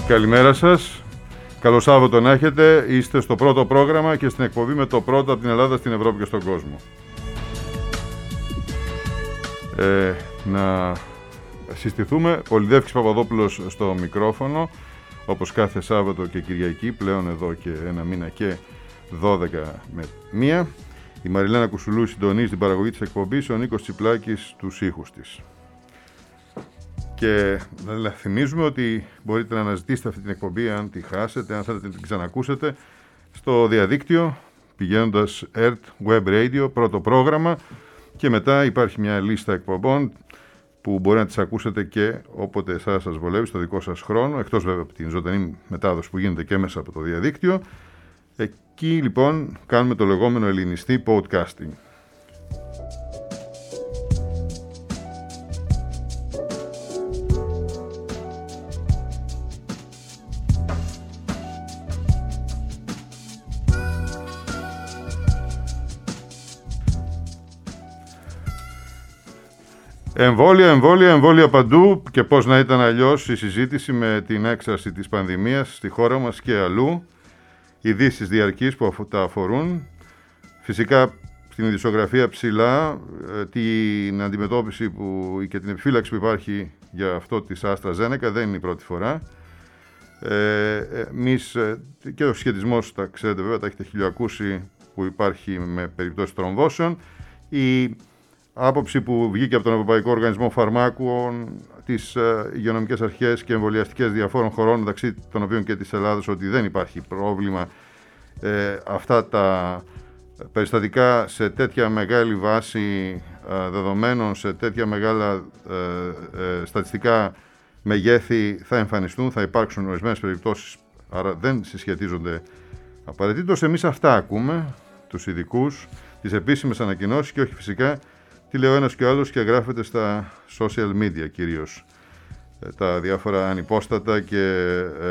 Καλημέρα σας. Καλό Σάββατο να έχετε. Είστε στο πρώτο πρόγραμμα και στην εκπομπή με το πρώτο από την Ελλάδα στην Ευρώπη και στον κόσμο. Να συστηθούμε. Πολυδεύκης Παπαδόπουλος στο μικρόφωνο, όπως κάθε Σάββατο και Κυριακή, πλέον εδώ και ένα μήνα και 12 με 1. Η Μαριλένα Κουσουλού συντονίζει την παραγωγή της εκπομπής, ο Νίκος Τσιπλάκης τους ήχους της. Και θυμίζουμε ότι μπορείτε να αναζητήσετε αυτή την εκπομπή αν τη χάσετε, αν θέλετε να την ξανακούσετε, στο διαδίκτυο, πηγαίνοντας ERT Web Radio, πρώτο πρόγραμμα, και μετά υπάρχει μια λίστα εκπομπών που μπορεί να τις ακούσετε και όποτε εσάς σας βολεύει, στο δικό σας χρόνο, εκτός βέβαια από την ζωντανή μετάδοση που γίνεται και μέσα από το διαδίκτυο. Εκεί λοιπόν κάνουμε το λεγόμενο ελληνιστή podcasting. Εμβόλια παντού, και πώς να ήταν αλλιώς η συζήτηση με την έξαρση της πανδημίας στη χώρα μας και αλλού, ειδήσεις διαρκείς που τα αφορούν. Φυσικά στην ειδησιογραφία ψηλά την αντιμετώπιση και την επιφύλαξη που υπάρχει για αυτό της AstraZeneca δεν είναι η πρώτη φορά. Εμείς και ο σχετισμός, τα ξέρετε βέβαια, τα έχετε χιλιοακούσει, που υπάρχει με περιπτώσεις τρομβώσεων. Η άποψη που βγήκε από τον Ευρωπαϊκό Οργανισμό Φαρμάκων, τις υγειονομικές αρχές και εμβολιαστικές διαφόρων χωρών, μεταξύ των οποίων και της Ελλάδας, ότι δεν υπάρχει πρόβλημα αυτά τα περιστατικά σε τέτοια μεγάλη βάση δεδομένων, σε τέτοια μεγάλα στατιστικά μεγέθη θα εμφανιστούν, θα υπάρξουν ορισμένες περιπτώσεις, άρα δεν συσχετίζονται απαραίτητος. Εμείς αυτά ακούμε, τους ειδικούς, τις επίσημες ανακοινώσεις, και όχι φυσικά τι λέει ο ένας και ο άλλος και γράφεται στα social media κυρίως, τα διάφορα ανυπόστατα και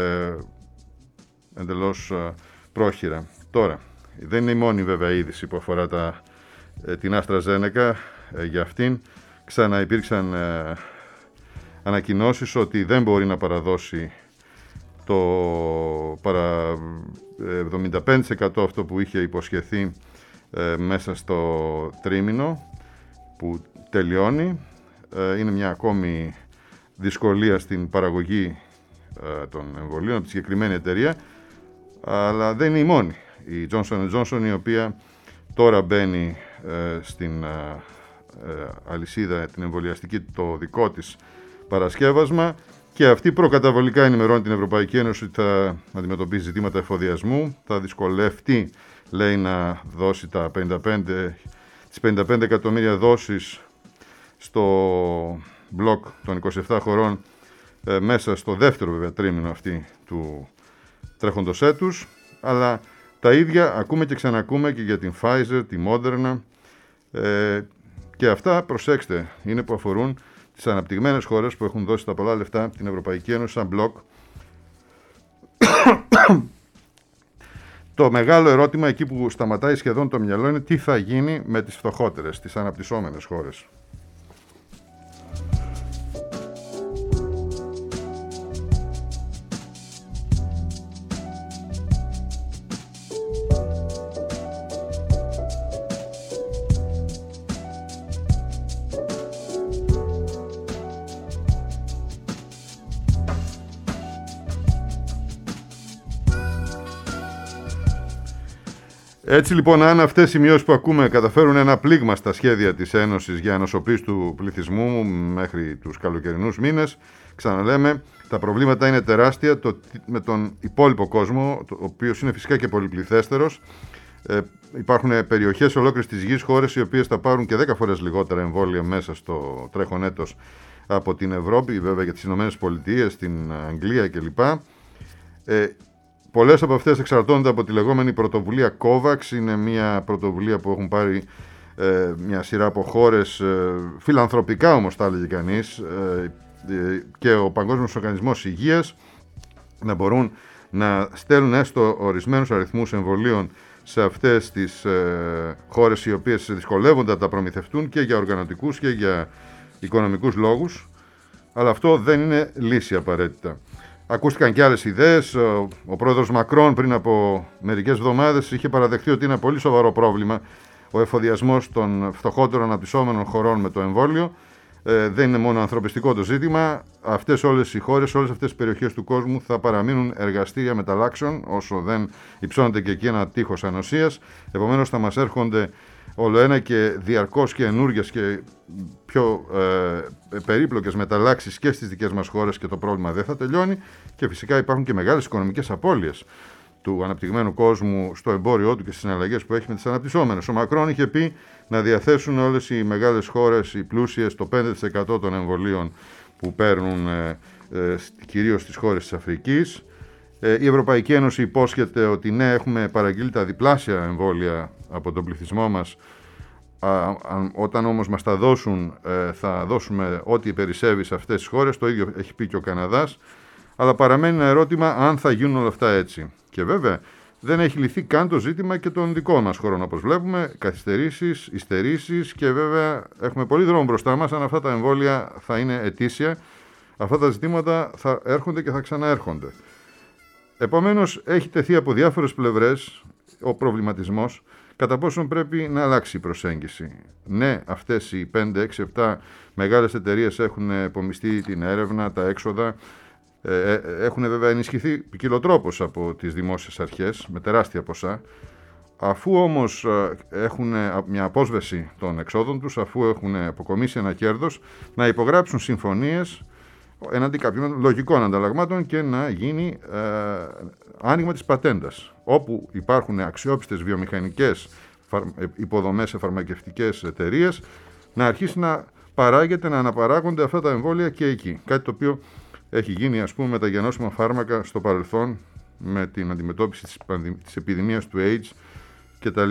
εντελώς πρόχειρα. Τώρα, δεν είναι η μόνη βέβαια είδηση που αφορά την AstraZeneca. Για αυτήν ξαναυπήρξαν ανακοινώσεις ότι δεν μπορεί να παραδώσει το παρά 75% αυτό που είχε υποσχεθεί μέσα στο τρίμηνο που τελειώνει. Είναι μια ακόμη δυσκολία στην παραγωγή των εμβολίων από τη συγκεκριμένη εταιρεία, αλλά δεν είναι η μόνη. Η Johnson & Johnson, η οποία τώρα μπαίνει στην αλυσίδα την εμβολιαστική, το δικό της παρασκεύασμα, και αυτή προκαταβολικά ενημερώνει την Ευρωπαϊκή Ένωση ότι θα αντιμετωπίσει ζητήματα εφοδιασμού, θα δυσκολευτεί, λέει, να δώσει τις 55 εκατομμύρια δόσεις στο μπλοκ των 27 χωρών μέσα στο δεύτερο βέβαια τρίμηνο αυτή του τρέχοντος έτους, αλλά τα ίδια ακούμε και ξανακούμε και για την Pfizer, τη Moderna, και αυτά, προσέξτε, είναι που αφορούν τις αναπτυγμένες χώρες που έχουν δώσει τα πολλά λεφτά από την Ευρωπαϊκή Ένωση σαν μπλοκ. Το μεγάλο ερώτημα, εκεί που σταματάει σχεδόν το μυαλό, είναι τι θα γίνει με τις φτωχότερες, τις αναπτυσσόμενες χώρες. Έτσι λοιπόν, αν αυτές οι σημειώσεις που ακούμε καταφέρουν ένα πλήγμα στα σχέδια της Ένωσης για ενωσοποίηση του πληθυσμού μέχρι τους καλοκαιρινούς μήνες, ξαναλέμε, τα προβλήματα είναι τεράστια με τον υπόλοιπο κόσμο, ο οποίος είναι φυσικά και πολυπληθέστερος. Υπάρχουν περιοχές ολόκληρες της γης, χώρες οι οποίες θα πάρουν και 10 φορές λιγότερα εμβόλια μέσα στο τρέχον έτος από την Ευρώπη, βέβαια για τις Ηνωμένες Πολιτείες, την Αγγλία κλπ. Πολλές από αυτές εξαρτώνται από τη λεγόμενη πρωτοβουλία COVAX. Είναι μια πρωτοβουλία που έχουν πάρει μια σειρά από χώρες, φιλανθρωπικά όμως θα έλεγε κανείς, και ο Παγκόσμιος Οργανισμός Υγείας, να μπορούν να στέλνουν έστω ορισμένους αριθμούς εμβολίων σε αυτές τις χώρες οι οποίες δυσκολεύονται να τα προμηθευτούν και για οργανωτικούς και για οικονομικούς λόγους. Αλλά αυτό δεν είναι λύση απαραίτητα. Ακούστηκαν και άλλες ιδέες. Ο πρόεδρος Μακρόν πριν από μερικές εβδομάδες είχε παραδεχθεί ότι είναι ένα πολύ σοβαρό πρόβλημα ο εφοδιασμός των φτωχότερων αναπτυσσόμενων χωρών με το εμβόλιο. Δεν είναι μόνο ανθρωπιστικό το ζήτημα. Αυτές όλες οι χώρες, όλες αυτές τις περιοχές του κόσμου θα παραμείνουν εργαστήρια μεταλλάξεων όσο δεν υψώνεται και εκεί ένα τείχος ανοσίας. Επομένως θα μας έρχονται όλο ένα και διαρκώς και ενούργιες και πιο περίπλοκες μεταλλάξεις και στις δικές μας χώρες και το πρόβλημα δεν θα τελειώνει. Και φυσικά υπάρχουν και μεγάλες οικονομικές απώλειες του αναπτυγμένου κόσμου στο εμπόριό του και στις συναλλαγές που έχει με τις αναπτυσσόμενες. Ο Μακρόν είχε πει να διαθέσουν όλες οι μεγάλες χώρες, οι πλούσιες, το 5% των εμβολίων που παίρνουν κυρίως στις χώρες της Αφρικής. Η Ευρωπαϊκή Ένωση υπόσχεται ότι ναι, έχουμε παραγγείλει τα διπλάσια εμβόλια από τον πληθυσμό μας. Όταν όμως μας τα δώσουν, θα δώσουμε ό,τι περισσεύει σε αυτές τις χώρες. Το ίδιο έχει πει και ο Καναδάς. Αλλά παραμένει ένα ερώτημα αν θα γίνουν όλα αυτά έτσι. Και βέβαια δεν έχει λυθεί καν το ζήτημα και των δικών μας χωρών. Όπως βλέπουμε, καθυστερήσεις, υστερήσεις και βέβαια έχουμε πολύ δρόμο μπροστά μας. Αν αυτά τα εμβόλια θα είναι ετήσια, αυτά τα ζητήματα θα έρχονται και θα ξαναέρχονται. Επομένως, έχει τεθεί από διάφορες πλευρές ο προβληματισμός κατά πόσον πρέπει να αλλάξει η προσέγγιση. Ναι, αυτές οι 5, 6, 7 μεγάλες εταιρείες έχουν επομιστεί την έρευνα, τα έξοδα. Έχουν βέβαια ενισχυθεί ποικιλοτρόπως από τις δημόσιες αρχές με τεράστια ποσά. Αφού όμως έχουν μια απόσβεση των εξόδων τους, αφού έχουν αποκομίσει ένα κέρδος, να υπογράψουν συμφωνίες εναντί κάποιων λογικών ανταλλαγμάτων και να γίνει άνοιγμα της πατέντας. Όπου υπάρχουν αξιόπιστες βιομηχανικές υποδομές σε φαρμακευτικές εταιρείες, να αρχίσει να παράγεται, να αναπαράγονται αυτά τα εμβόλια και εκεί. Κάτι το οποίο έχει γίνει, ας πούμε, με τα γενώσιμα φάρμακα στο παρελθόν, με την αντιμετώπιση της επιδημίας του AIDS κτλ.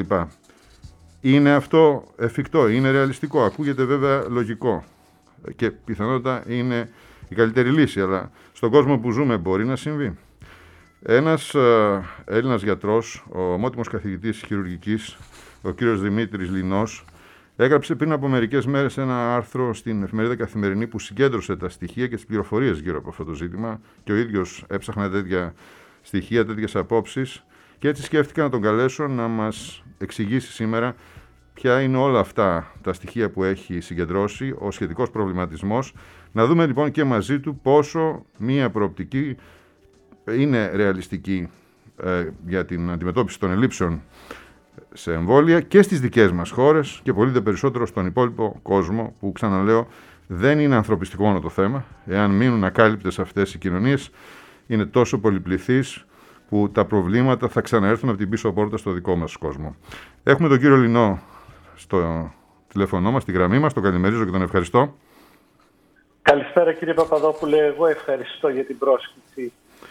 Είναι αυτό εφικτό, είναι ρεαλιστικό, ακούγεται βέβαια λογικό και πιθανότατα είναι η καλύτερη λύση, αλλά στον κόσμο που ζούμε μπορεί να συμβεί. Ένας Έλληνας γιατρός, ο ομότιμος καθηγητής χειρουργικής, ο κύριος Δημήτρης Λινός, έγραψε πριν από μερικές μέρες ένα άρθρο στην εφημερίδα Καθημερινή που συγκέντρωσε τα στοιχεία και τις πληροφορίες γύρω από αυτό το ζήτημα και ο ίδιος έψαχνε τέτοια στοιχεία, τέτοιες απόψεις και έτσι σκέφτηκα να τον καλέσω να μας εξηγήσει σήμερα ποια είναι όλα αυτά τα στοιχεία που έχει συγκεντρώσει, ο σχετικός προβληματισμός. Να δούμε λοιπόν και μαζί του πόσο μία προοπτική είναι ρεαλιστική για την αντιμετώπιση των ελλείψεων σε εμβόλια και στις δικές μας χώρες και πολύ δε περισσότερο στον υπόλοιπο κόσμο που, ξαναλέω, δεν είναι ανθρωπιστικό μόνο το θέμα. Εάν μείνουν ακάλυπτες αυτές οι κοινωνίες, είναι τόσο πολυπληθείς που τα προβλήματα θα ξαναέρθουν από την πίσω πόρτα στο δικό μας κόσμο. Έχουμε τον κύριο Λινό στο τηλέφωνο μας, στη γραμμή μας, τον καλημερίζω και τον ευχαριστώ. Καλησπέρα κύριε Παπαδόπουλε, εγώ ευχαριστώ για την πρόσκληση.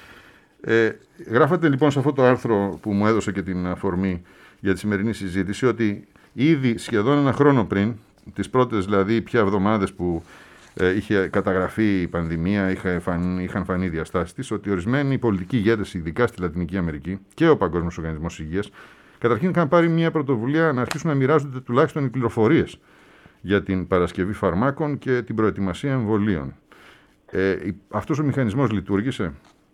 Γράφατε λοιπόν σε αυτό το άρθρο που μου έδωσε και την αφορμή για τη σημερινή συζήτηση ότι ήδη σχεδόν ένα χρόνο πριν, τις πρώτες δηλαδή πια εβδομάδες που είχε καταγραφεί η πανδημία, είχαν φανεί οι διαστάσεις της, ότι ορισμένοι πολιτικοί ηγέτες, ειδικά στη Λατινική Αμερική και ο Παγκόσμιος Οργανισμός Υγείας, καταρχήν είχαν πάρει μια πρωτοβουλία να αρχίσουν να μοιράζονται τουλάχιστον οι πληροφορίες για την παρασκευή φαρμάκων και την προετοιμασία εμβολίων. Αυτός ο μηχανισμός λειτουργήσε?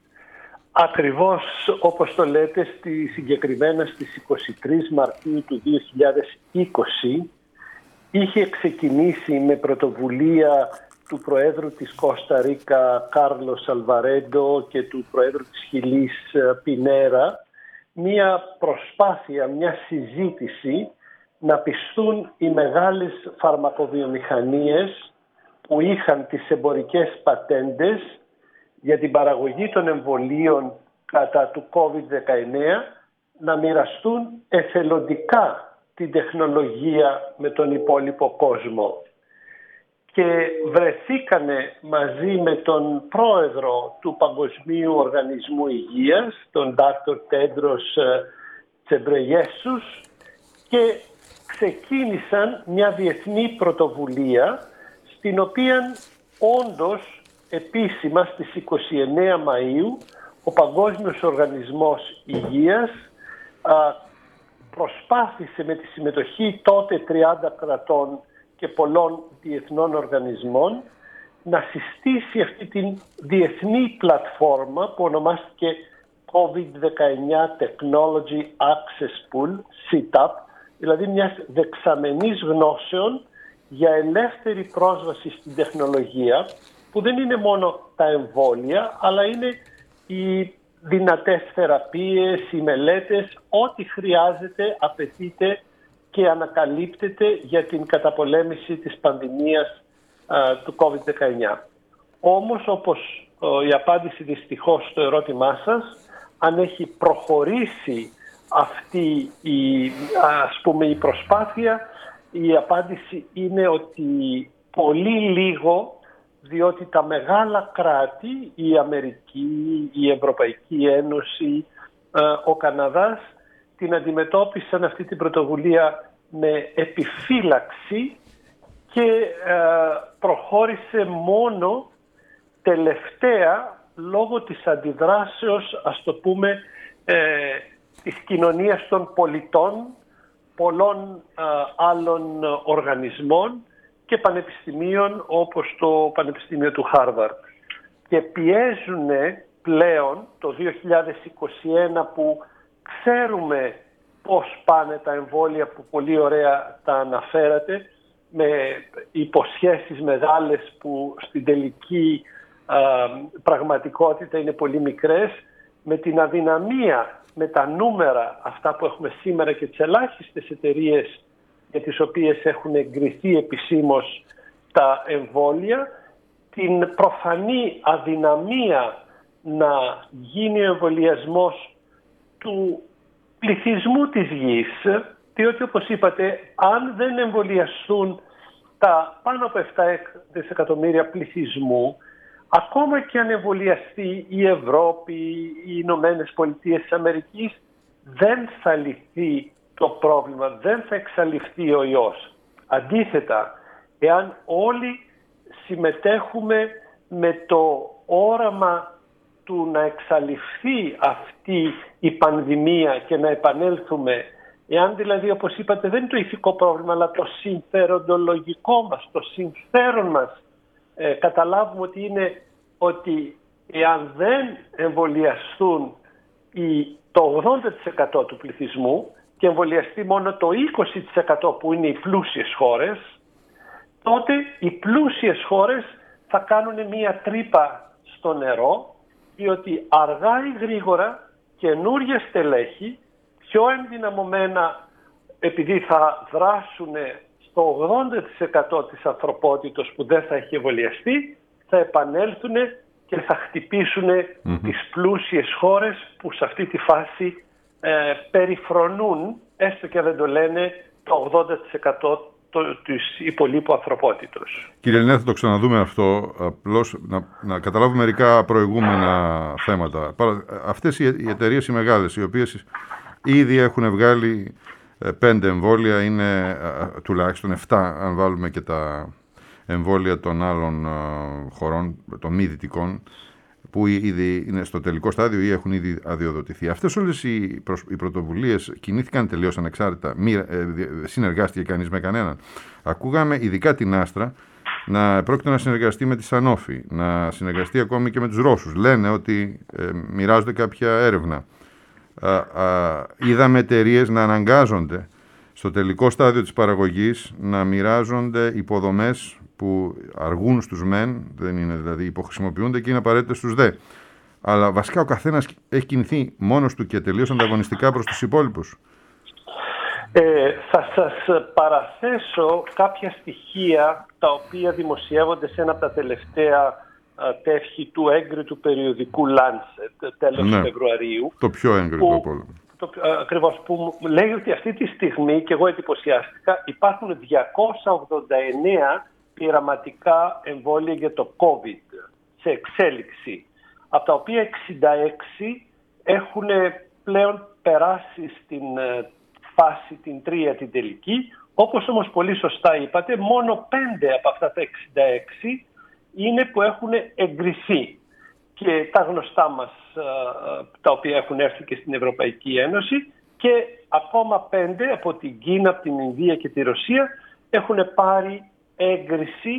Ακριβώς όπως το λέτε, συγκεκριμένα στις 23 Μαρτίου του 2020 είχε ξεκινήσει με πρωτοβουλία του Προέδρου της Κώστα Ρίκα Κάρλος Αλβαρέντο και του Προέδρου της Χιλής Πινέρα μια προσπάθεια, μια συζήτηση να πιστούν οι μεγάλες φαρμακοβιομηχανίες που είχαν τις εμπορικές πατέντες για την παραγωγή των εμβολίων κατά του COVID-19 να μοιραστούν εθελοντικά την τεχνολογία με τον υπόλοιπο κόσμο. Και βρεθήκανε μαζί με τον πρόεδρο του Παγκοσμίου Οργανισμού Υγείας, τον Dr. Τέντρος Τσεμπρεγιέσους, και ξεκίνησαν μια διεθνή πρωτοβουλία στην οποία όντως επίσημα στις 29 Μαΐου ο Παγκόσμιος Οργανισμός Υγείας προσπάθησε με τη συμμετοχή τότε 30 κρατών και πολλών διεθνών οργανισμών να συστήσει αυτή την διεθνή πλατφόρμα που ονομάστηκε COVID-19 Technology Access Pool, CTAP, δηλαδή μιας δεξαμενής γνώσεων για ελεύθερη πρόσβαση στην τεχνολογία, που δεν είναι μόνο τα εμβόλια, αλλά είναι οι δυνατές θεραπείες, οι μελέτες, ό,τι χρειάζεται, απαιτείται και ανακαλύπτεται για την καταπολέμηση της πανδημίας του COVID-19. Όμως, όπως η απάντηση δυστυχώς στο ερώτημά σας, αν έχει προχωρήσει αυτή η προσπάθεια, η απάντηση είναι ότι πολύ λίγο, διότι τα μεγάλα κράτη, η Αμερική, η Ευρωπαϊκή Ένωση, ο Καναδάς, την αντιμετώπισαν αυτή την πρωτοβουλία με επιφύλαξη και προχώρησε μόνο τελευταία λόγω της αντιδράσεως, ας το πούμε, της κοινωνίας των πολιτών, πολλών άλλων οργανισμών και πανεπιστημίων όπως το Πανεπιστήμιο του Χάρβαρντ. Και πιέζουν πλέον το 2021, που ξέρουμε πώς πάνε τα εμβόλια, που πολύ ωραία τα αναφέρατε, με υποσχέσεις μεγάλες που στην τελική πραγματικότητα είναι πολύ μικρές, με την αδυναμία, με τα νούμερα αυτά που έχουμε σήμερα και τις ελάχιστες εταιρείες για τις οποίες έχουν εγκριθεί επισήμως τα εμβόλια, την προφανή αδυναμία να γίνει ο εμβολιασμός του πληθυσμού της γης, διότι όπως είπατε, αν δεν εμβολιαστούν τα πάνω από 7 δισεκατομμύρια πληθυσμού, ακόμα και αν εμβολιαστεί η Ευρώπη, οι Ηνωμένες Πολιτείες της Αμερικής, δεν θα λυθεί το πρόβλημα, δεν θα εξαλειφθεί ο ιός. Αντίθετα, εάν όλοι συμμετέχουμε με το όραμα του να εξαλειφθεί αυτή η πανδημία και να επανέλθουμε, εάν δηλαδή, όπως είπατε, δεν είναι το ηθικό πρόβλημα, αλλά το συμφεροντολογικό μας, το συμφέρον μας, καταλάβουμε ότι είναι ότι εάν δεν εμβολιαστούν το 80% του πληθυσμού και εμβολιαστεί μόνο το 20% που είναι οι πλούσιες χώρες, τότε οι πλούσιες χώρες θα κάνουν μία τρύπα στο νερό, διότι αργά ή γρήγορα καινούργια στελέχη, πιο ενδυναμωμένα, επειδή θα δράσουν στο 80% της ανθρωπότητος που δεν θα έχει εμβολιαστεί, θα επανέλθουν και θα χτυπήσουν τις πλούσιες χώρες που σε αυτή τη φάση περιφρονούν, έστω και δεν το λένε, το 80% της υπολείπου ανθρωπότητος. Κύριε Λινέ, θα το ξαναδούμε αυτό, απλώς να καταλάβουμε μερικά προηγούμενα θέματα. Αυτές οι εταιρείες οι μεγάλες, οι οποίες ήδη έχουν βγάλει 5 εμβόλια, είναι τουλάχιστον 7 αν βάλουμε και τα εμβόλια των άλλων χωρών, των μη δυτικών, που ήδη είναι στο τελικό στάδιο ή έχουν ήδη αδειοδοτηθεί. Αυτές όλες οι πρωτοβουλίες κινήθηκαν τελείως ανεξάρτητα, συνεργάστηκε κανείς με κανέναν. Ακούγαμε ειδικά την Άστρα να πρόκειται να συνεργαστεί με τη Σανόφη, να συνεργαστεί ακόμη και με τους Ρώσους. Λένε ότι μοιράζονται κάποια έρευνα. Είδαμε εταιρείες να αναγκάζονται στο τελικό στάδιο της παραγωγής να μοιράζονται υποδομές που αργούν στους μεν, δεν είναι δηλαδή υποχρησιμοποιούνται και είναι απαραίτητες στους δε. Αλλά βασικά ο καθένας έχει κινηθεί μόνος του και τελείως ανταγωνιστικά προς τους υπόλοιπους. Θα σας παραθέσω κάποια στοιχεία τα οποία δημοσιεύονται σε ένα από τα τελευταία τεύχη του έγκριτου περιοδικού Lancet, τέλος του Φεβρουαρίου. Το πιο έγκριτο από όλα. Ακριβώς, που λέει ότι αυτή τη στιγμή, και εγώ εντυπωσιάστηκα, υπάρχουν 289 πειραματικά εμβόλια για το COVID σε εξέλιξη, από τα οποία 66 έχουν πλέον περάσει στην φάση την 3 την τελική. Όπως όμως πολύ σωστά είπατε, μόνο 5 από αυτά τα 66 είναι που έχουν εγκριθεί. Και τα γνωστά μας, τα οποία έχουν έρθει και στην Ευρωπαϊκή Ένωση, και ακόμα 5 από την Κίνα, από την Ινδία και τη Ρωσία έχουν πάρει έγκριση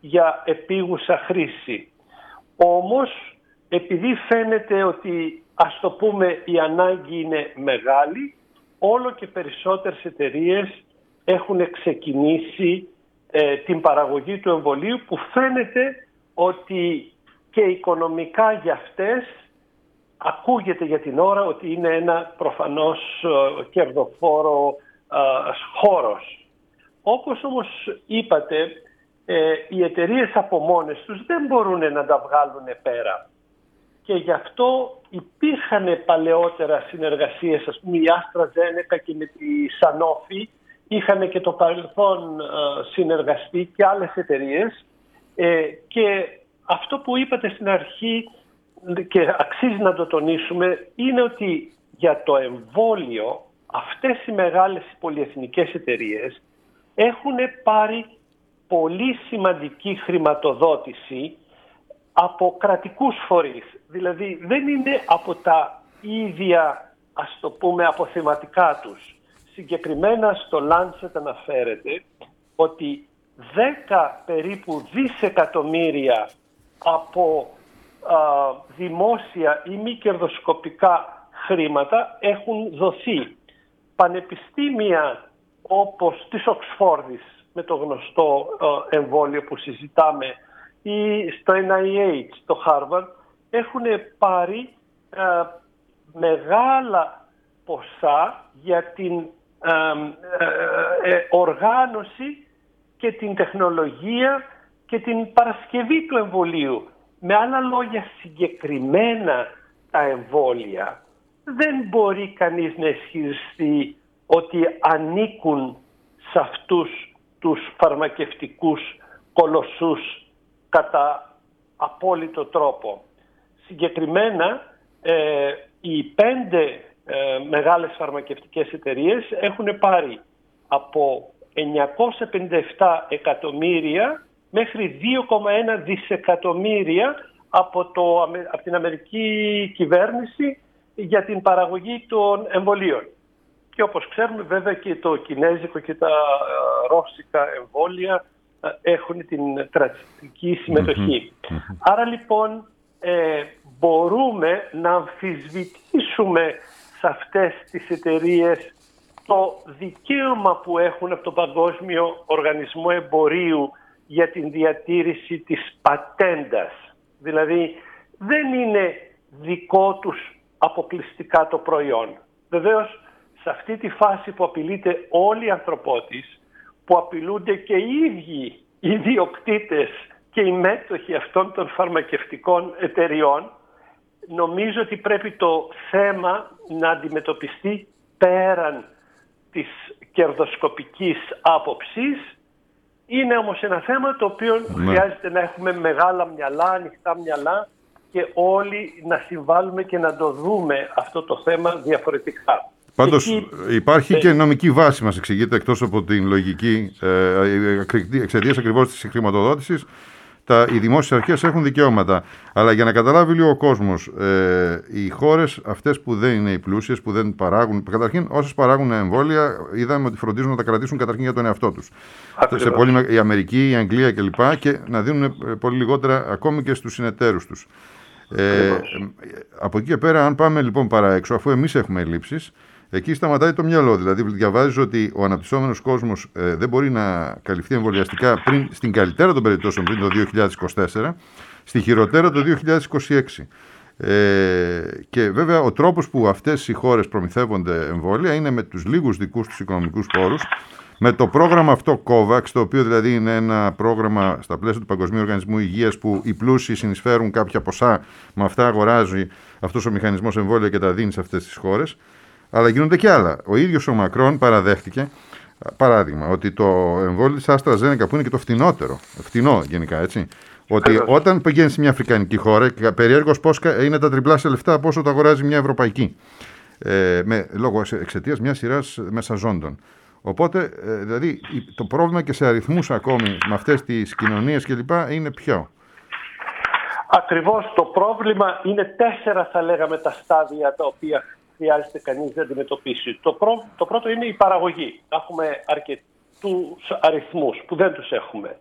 για επίγουσα χρήση. Όμως, επειδή φαίνεται ότι, ας το πούμε, η ανάγκη είναι μεγάλη, όλο και περισσότερες εταιρείες έχουν ξεκινήσει την παραγωγή του εμβολίου, που φαίνεται ότι και οικονομικά για αυτές ακούγεται για την ώρα ότι είναι ένα προφανώς κερδοφόρο χώρος. Όπως όμως είπατε, οι εταιρείες από μόνες τους δεν μπορούν να τα βγάλουν πέρα. Και γι' αυτό υπήρχαν παλαιότερα συνεργασίες, ας πούμε η AstraZeneca και με τη Sanofi είχαν και το παρελθόν συνεργαστεί και άλλες εταιρείες, και αυτό που είπατε στην αρχή και αξίζει να το τονίσουμε είναι ότι για το εμβόλιο αυτές οι μεγάλες πολυεθνικές εταιρείες έχουν πάρει πολύ σημαντική χρηματοδότηση από κρατικούς φορείς. Δηλαδή δεν είναι από τα ίδια, ας το πούμε, αποθεματικά τους. Συγκεκριμένα στο Lancet αναφέρεται ότι 10 περίπου δισεκατομμύρια από δημόσια ή μη κερδοσκοπικά χρήματα έχουν δοθεί. Πανεπιστήμια όπως της Οξφόρδης με το γνωστό εμβόλιο που συζητάμε, ή στο NIH, στο Harvard, έχουν πάρει μεγάλα ποσά για την οργάνωση και την τεχνολογία και την παρασκευή του εμβολίου. Με άλλα λόγια, συγκεκριμένα τα εμβόλια δεν μπορεί κανείς να ισχυριστεί ότι ανήκουν σε αυτούς τους φαρμακευτικούς κολοσσούς κατά απόλυτο τρόπο. Συγκεκριμένα, οι 5 μεγάλες φαρμακευτικές εταιρείες έχουν πάρει από 957 εκατομμύρια μέχρι 2,1 δισεκατομμύρια από την Αμερική κυβέρνηση για την παραγωγή των εμβολίων. Και όπως ξέρουμε, βέβαια, και το κινέζικο και τα ρώσικα εμβόλια έχουν την κρατική συμμετοχή. Άρα λοιπόν μπορούμε να αμφισβητήσουμε σε αυτές τις εταιρείες το δικαίωμα που έχουν από τον Παγκόσμιο Οργανισμό Εμπορίου για την διατήρηση της πατέντας. Δηλαδή δεν είναι δικό τους αποκλειστικά το προϊόν. Βεβαίως, σε αυτή τη φάση που απειλείται όλη η ανθρωπότης, που απειλούνται και οι ίδιοι οι ιδιοκτήτες και οι μέτοχοι αυτών των φαρμακευτικών εταιριών, νομίζω ότι πρέπει το θέμα να αντιμετωπιστεί πέραν της κερδοσκοπικής άποψης. Είναι όμως ένα θέμα το οποίο χρειάζεται να έχουμε μεγάλα μυαλά, ανοιχτά μυαλά, και όλοι να συμβάλλουμε και να το δούμε αυτό το θέμα διαφορετικά. Πάντως υπάρχει και νομική βάση, μας εξηγείται, εκτός από την λογική, εξαιτίας ακριβώς της χρηματοδότησης, οι δημόσιες αρχές έχουν δικαιώματα. Αλλά για να καταλάβει λίγο ο κόσμος, οι χώρες αυτές που δεν είναι οι πλούσιες, που δεν παράγουν, καταρχήν όσες παράγουν εμβόλια, είδαμε ότι φροντίζουν να τα κρατήσουν καταρχήν για τον εαυτό τους. Η Αμερική, η Αγγλία κλπ. Και να δίνουν πολύ λιγότερα ακόμη και στους συνεταίρους τους. Από εκεί και πέρα, αν πάμε λοιπόν παρά έξω, αφού εμείς έχουμε ελλείψεις, εκεί σταματάει το μυαλό. Δηλαδή, διαβάζεις ότι ο αναπτυσσόμενος κόσμος δεν μπορεί να καλυφθεί εμβολιαστικά στην καλύτερα των περιπτώσεων πριν το 2024, στη χειρότερα το 2026. Και βέβαια ο τρόπος που αυτές οι χώρες προμηθεύονται εμβόλια είναι με τους λίγους δικούς τους οικονομικούς πόρους, με το πρόγραμμα αυτό COVAX, το οποίο δηλαδή είναι ένα πρόγραμμα στα πλαίσια του Παγκοσμίου Οργανισμού Υγείας, που οι πλούσιοι συνεισφέρουν κάποια ποσά, με αυτά αγοράζει αυτός ο μηχανισμός εμβόλια και τα δίνει σε αυτές τις χώρες. Αλλά γίνονται και άλλα. Ο ίδιος ο Μακρόν παραδέχτηκε, παράδειγμα, ότι το εμβόλιο της AstraZeneca, που είναι και το φθηνό γενικά, έτσι, ότι όταν πηγαίνει σε μια αφρικανική χώρα, περιέργως πώς είναι τα τριπλάσια λεφτά από όσο το αγοράζει μια ευρωπαϊκή, λόγω εξαιτίας μιας σειράς μεσαζόντων. Οπότε, δηλαδή, το πρόβλημα και σε αριθμούς ακόμη με αυτές τις κοινωνίες κλπ. Είναι ποιο? Ακριβώς, το πρόβλημα είναι 4, θα λέγαμε, τα στάδια τα οποία χρειάζεται κανείς να αντιμετωπίσει. Το πρώτο είναι η παραγωγή. Έχουμε αρκετούς αριθμούς που δεν τους έχουμε.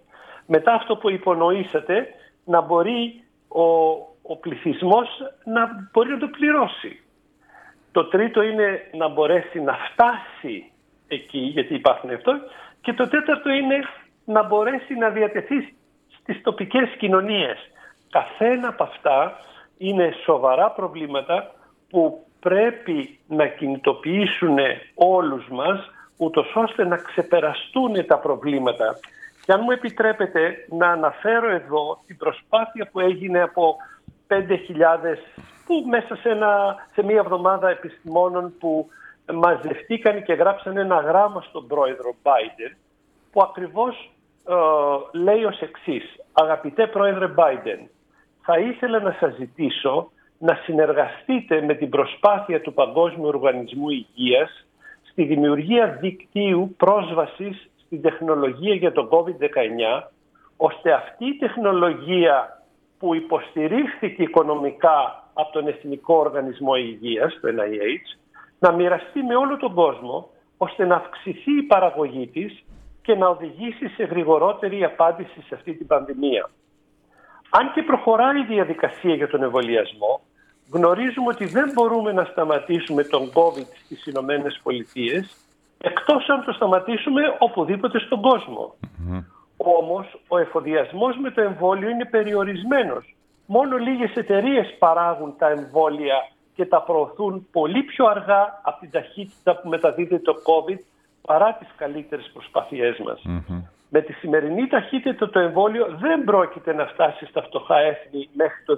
Μετά αυτό που υπονοήσατε, να μπορεί ο πληθυσμός να μπορεί να το πληρώσει. Το τρίτο είναι να μπορέσει να φτάσει εκεί, γιατί υπάρχουν αυτό. Και το τέταρτο είναι να μπορέσει να διατεθεί στις τοπικές κοινωνίες. Καθένα από αυτά είναι σοβαρά προβλήματα που πρέπει να κινητοποιήσουν όλους μας, ούτως ώστε να ξεπεραστούν τα προβλήματα. Και αν μου επιτρέπετε να αναφέρω εδώ την προσπάθεια που έγινε από 5.000 που μέσα σε μία εβδομάδα επιστημόνων που μαζευτήκαν και γράψαν ένα γράμμα στον πρόεδρο Biden, που ακριβώς λέει ως εξής: αγαπητέ πρόεδρε Biden, θα ήθελα να σας ζητήσω να συνεργαστείτε με την προσπάθεια του Παγκόσμιου Οργανισμού Υγείας στη δημιουργία δικτύου πρόσβασης στην τεχνολογία για τον COVID-19, ώστε αυτή η τεχνολογία που υποστηρίχθηκε οικονομικά από τον Εθνικό Οργανισμό Υγείας, το NIH, να μοιραστεί με όλο τον κόσμο, ώστε να αυξηθεί η παραγωγή της και να οδηγήσει σε γρηγορότερη απάντηση σε αυτή την πανδημία. Αν και προχωράει η διαδικασία για τον εμβολιασμό, γνωρίζουμε ότι δεν μπορούμε να σταματήσουμε τον COVID στις Ηνωμένες Πολιτείες, εκτός αν το σταματήσουμε οπουδήποτε στον κόσμο. Όμως, ο εφοδιασμός με το εμβόλιο είναι περιορισμένος. Μόνο λίγες εταιρείες παράγουν τα εμβόλια και τα προωθούν πολύ πιο αργά από την ταχύτητα που μεταδίδεται το COVID, παρά τις καλύτερες προσπάθειές μας. Με τη σημερινή ταχύτητα το εμβόλιο δεν πρόκειται να φτάσει στα φτωχά έθνη μέχρι το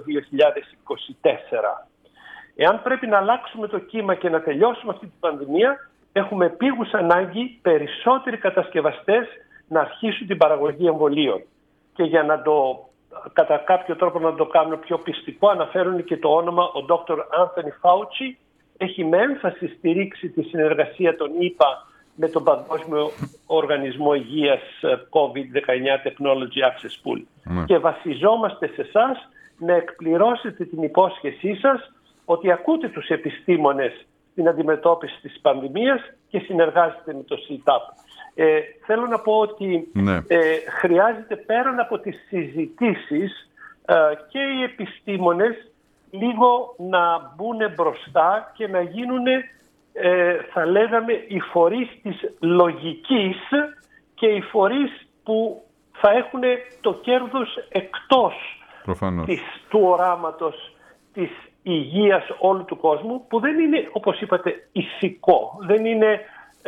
2024. Εάν πρέπει να αλλάξουμε το κύμα και να τελειώσουμε αυτή την πανδημία, έχουμε επίγους ανάγκη περισσότεροι κατασκευαστές να αρχίσουν την παραγωγή εμβολίων. Και για να το κατά κάποιο τρόπο να το κάνουν πιο πιστικό, αναφέρουν και το όνομα ο Dr. Anthony Fauci, έχει με έμφαση στηρίξει τη συνεργασία των ΗΠΑ με τον Παγκόσμιο Οργανισμό Υγείας COVID-19 Technology Access Pool. Και βασιζόμαστε σε εσάς να εκπληρώσετε την υπόσχεσή σας ότι ακούτε τους επιστήμονες στην αντιμετώπιση της πανδημίας και συνεργάζεται με το CTAP. Θέλω να πω ότι χρειάζεται πέραν από τις συζητήσεις και οι επιστήμονες λίγο να μπουν μπροστά και να γίνουν, θα λέγαμε, οι φορείς της λογικής και οι φορείς που θα έχουν το κέρδος εκτός του οράματος της υγείας όλου του κόσμου, που δεν είναι, όπως είπατε, ηθικό. Δεν είναι,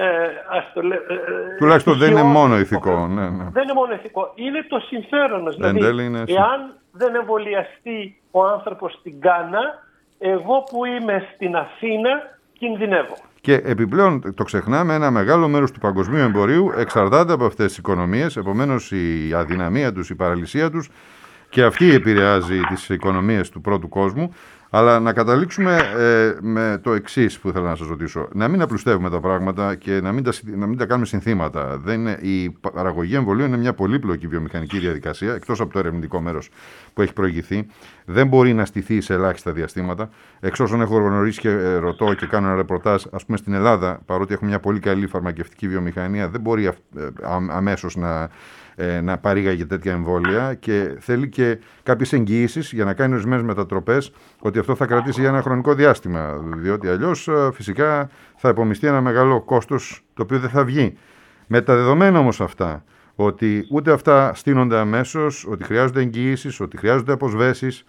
τουλάχιστον δεν είναι μόνο ηθικό. Δεν είναι μόνο ηθικό. Είναι το συμφέρον μας. Δηλαδή, εάν δεν εμβολιαστεί ο άνθρωπος στην Γκάνα, εγώ που είμαι στην Αθήνα κινδυνεύω. Και επιπλέον, το ξεχνάμε, ένα μεγάλο μέρος του παγκοσμίου εμπορίου εξαρτάται από αυτές τις οικονομίες, επομένως η αδυναμία τους, η παραλυσία τους και αυτή επηρεάζει τις οικονομίες του πρώτου κόσμου. Αλλά να καταλήξουμε με το εξής που ήθελα να σας ρωτήσω. Να μην απλουστεύουμε τα πράγματα και να μην τα κάνουμε συνθήματα. Η παραγωγή εμβολίων είναι μια πολύπλοκη βιομηχανική διαδικασία, εκτός από το ερευνητικό μέρος που έχει προηγηθεί. Δεν μπορεί να στηθεί σε ελάχιστα διαστήματα. Εξ όσων έχω γνωρίσει και ρωτώ και κάνω ένα ρεπορτάζ, ας πούμε στην Ελλάδα, παρότι έχουμε μια πολύ καλή φαρμακευτική βιομηχανία, δεν μπορεί αμέσως να παρήγαγε τέτοια εμβόλια και θέλει και κάποιες εγγυήσεις για να κάνει ορισμένες μετατροπές ότι αυτό θα κρατήσει για ένα χρονικό διάστημα, διότι αλλιώς φυσικά θα επομιστεί ένα μεγάλο κόστος το οποίο δεν θα βγει. Με τα δεδομένα όμως αυτά, ότι ούτε αυτά στείνονται αμέσως, ότι χρειάζονται εγγυήσεις, ότι χρειάζονται αποσβέσεις,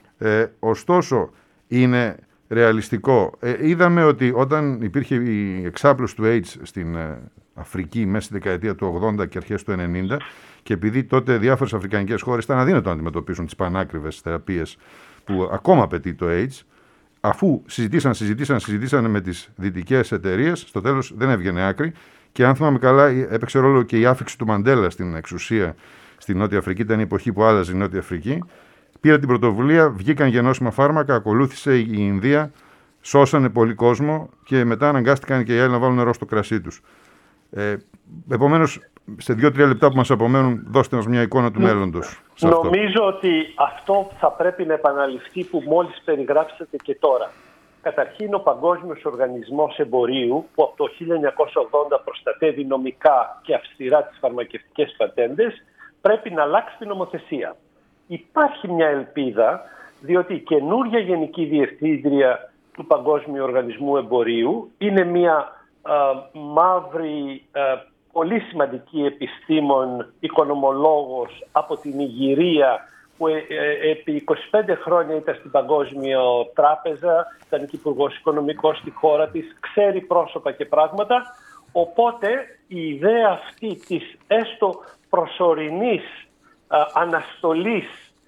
ωστόσο είναι ρεαλιστικό. Είδαμε ότι όταν υπήρχε η εξάπλωση του AIDS στην Αφρική μέσα στη δεκαετία του 80 και αρχές του 90 και επειδή τότε διάφορες αφρικανικές χώρες ήταν αδύνατο να αντιμετωπίσουν τις πανάκριβες θεραπείες που ακόμα απαιτεί το AIDS, αφού συζητήσαν με τις δυτικές εταιρείες, στο τέλος δεν έβγαινε άκρη και αν θυμάμαι καλά έπαιξε ρόλο και η άφιξη του Μαντέλα στην εξουσία στη Νότια Αφρική, ήταν η εποχή που άλλαζε η Νότια Αφρική. Πήρε την πρωτοβουλία, βγήκαν γενώσιμα φάρμακα, ακολούθησε η Ινδία, σώσανε πολύ κόσμο και μετά αναγκάστηκαν και οι άλλοι να βάλουν νερό στο κρασί τους. Επομένως, σε 2-3 λεπτά που μας απομένουν, δώστε μας μια εικόνα του μέλλοντος. Νομίζω ότι αυτό θα πρέπει να επαναληφθεί που μόλις περιγράψατε και τώρα. Καταρχήν, ο Παγκόσμιος Οργανισμός Εμπορίου, που από το 1980 προστατεύει νομικά και αυστηρά τις φαρμακευτικές πατέντες, πρέπει να αλλάξει την νομοθεσία. Υπάρχει μια ελπίδα, διότι η καινούργια Γενική Διευθύντρια του Παγκόσμιου Οργανισμού Εμπορίου είναι μια μαύρη, πολύ σημαντική επιστήμον, οικονομολόγος από την Ιγυρία, που επί 25 χρόνια ήταν στην Παγκόσμια Τράπεζα, ήταν και υπουργός οικονομικός στη χώρα της, ξέρει πρόσωπα και πράγματα. Οπότε η ιδέα αυτή της έστω προσωρινής αναστολής